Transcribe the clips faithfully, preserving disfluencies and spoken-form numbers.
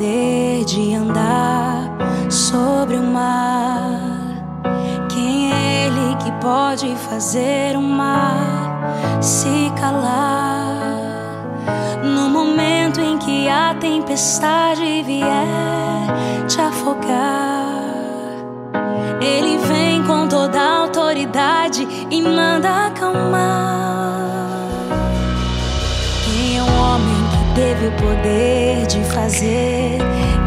poder de andar sobre o mar? Quem é Ele que pode fazer o mar se calar? No momento em que a tempestade vier te afogar, Ele vem com toda a autoridade e manda acalmar. Quem é o homem que teve o poder de fazer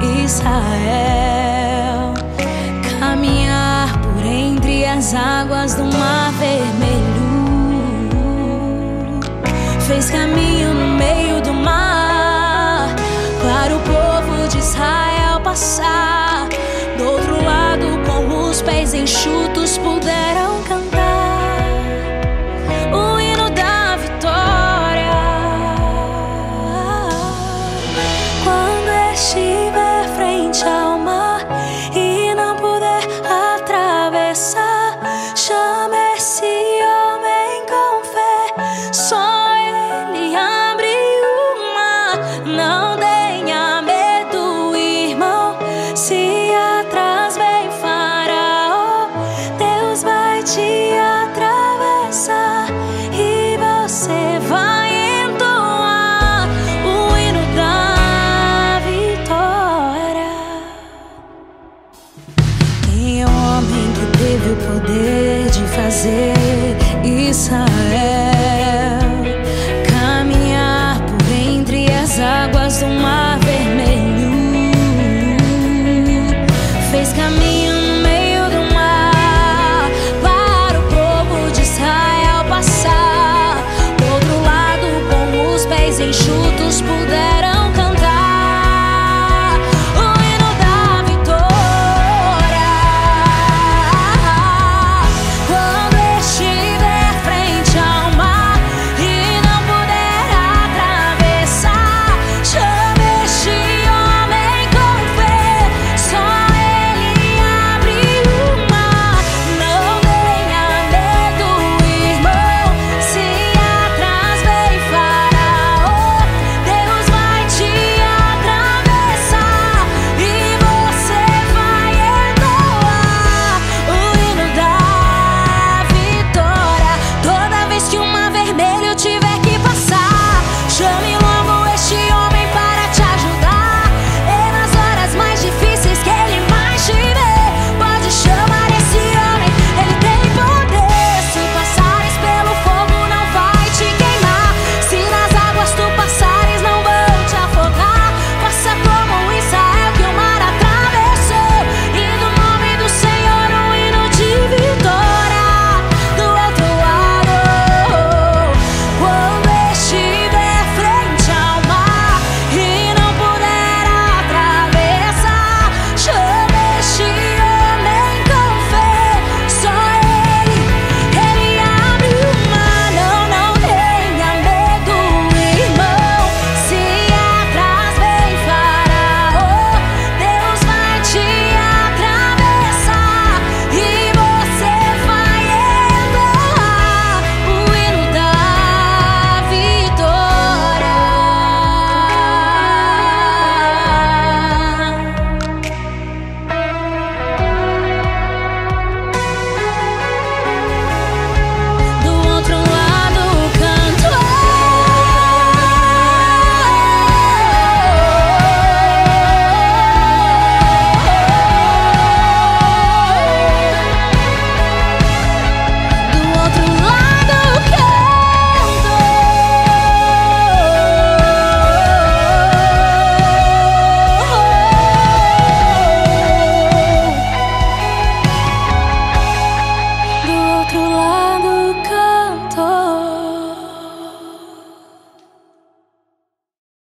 Israel caminhar por entre as águas do Mar Vermelho? Fez caminho no meio do mar para o povo de Israel passar. Do outro lado, com os pés enxutos, puderam cantar.